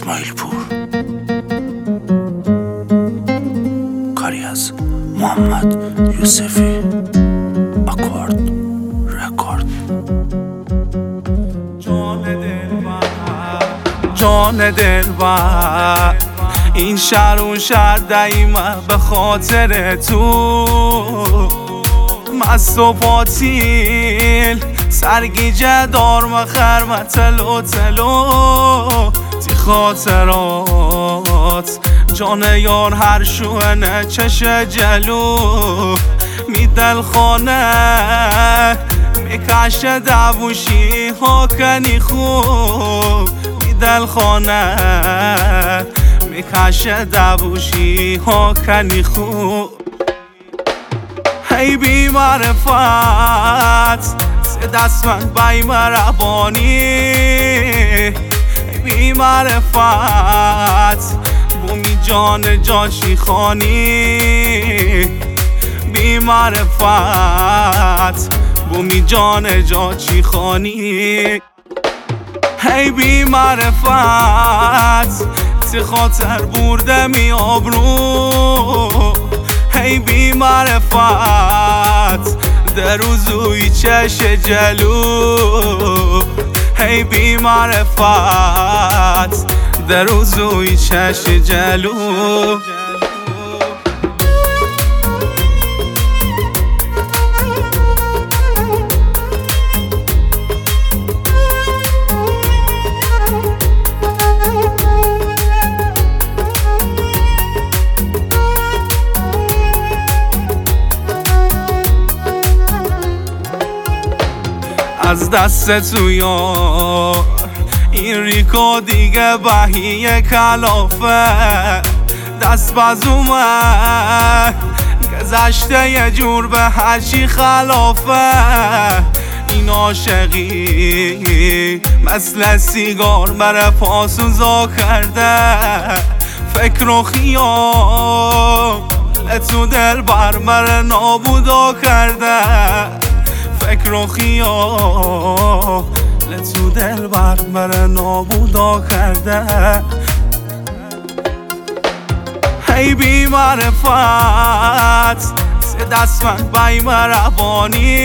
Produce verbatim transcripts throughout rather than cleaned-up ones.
اسماعیل پور، کاری از محمد یوسفی، آکورد رکورد. جان دلبر، جان دلبر، این شهر اون شهر دایما به خاطر تو، مست و پاتیل سرگیجه دار مخر تلو تلو تی خاطرات جان یار هر شوهنه چش جلو می دل خانه می کشه دبوشی ها کنی خوب می دل خانه می کشه دبوشی ها کنی خوب. هی بی معرفت دست من بای مربانی، بی معرفت بومی جان جاشی خانی، بی معرفت بومی جان جاشی خانی. هی بی معرفت تی خاطر برده می آبرو، هی بی معرفت در روزوی چش جلو، هی بی معرفت در روزوی چش جلو. از دست تو یار این ریکو دیگه بهیه کلافه، دست بزومه گذشته یه جور به هرچی خلافه. این عاشقی مثل سیگار بره پاسوزا کرده، فکر و خیال تو دل بر مره نابودا کرده، فکر و خیال تو دل بر مره نابودا کرده. هی بی معرفت دست من بای مربانی،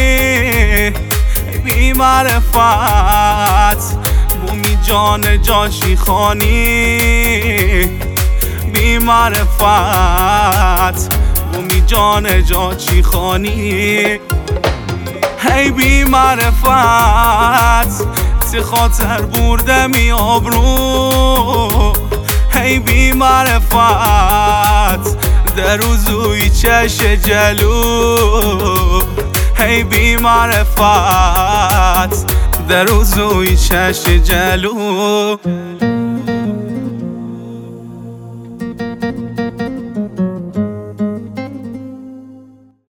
بی معرفت بومی جان جاشی خانی، بی معرفت بومی جان جاشی خانی. هی بی معرفت تی خاطر برده می آبرو، هی بی معرفت در روزوی چش جلو، هی بی معرفت در روزوی چش جلو.